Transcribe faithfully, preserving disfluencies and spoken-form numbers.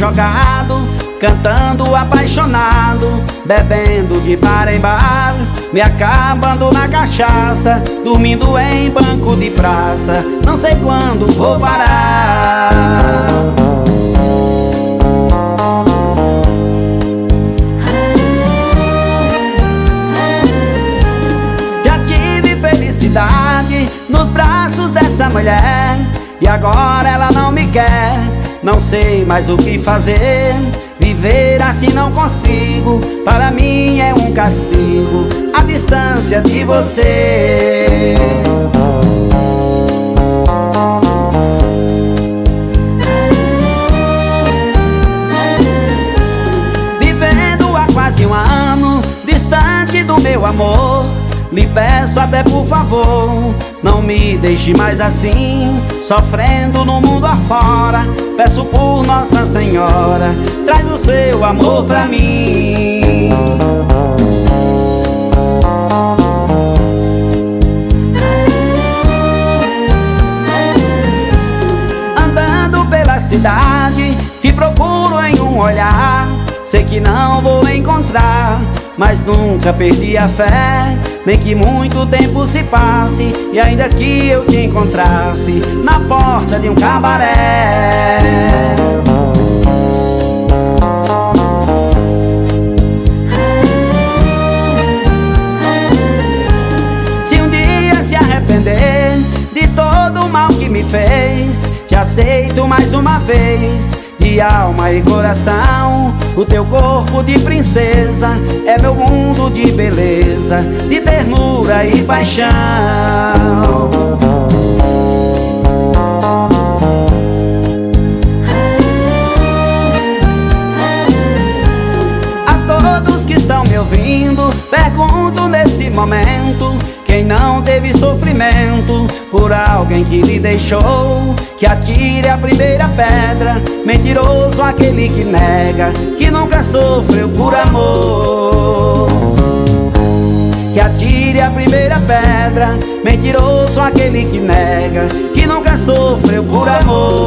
jogado, cantando apaixonado, bebendo de bar em bar, me acabando na cachaça, dormindo em banco de praça. Não sei quando vou parar. Já tive felicidade nos braços dessa mulher, e agora ela não me quer. Não sei mais o que fazer, viver assim não consigo. Para mim é um castigo a distância de você. Vivendo há quase um ano, distante do meu amor, lhe peço até por favor, não me deixe mais assim, sofrendo no mundo afora. Peço por Nossa Senhora, traz o seu amor pra mim. Andando pela cidade, te procuro em um olhar. Sei que não vou encontrar, mas nunca perdi a fé, nem que muito tempo se passe e ainda que eu te encontrasse na porta de um cabaré. Se um dia se arrepender de todo o mal que me fez, te aceito mais uma vez, de alma e coração. O teu corpo de princesa é meu mundo de beleza, de ternura e paixão. A todos que estão me ouvindo, pergunto nesse momento: quem não teve sofrimento por alguém que lhe deixou, que atire a primeira pedra. Mentiroso aquele que nega, que nunca sofreu por amor. Que atire a primeira pedra. Mentiroso aquele que nega, que nunca sofreu por amor.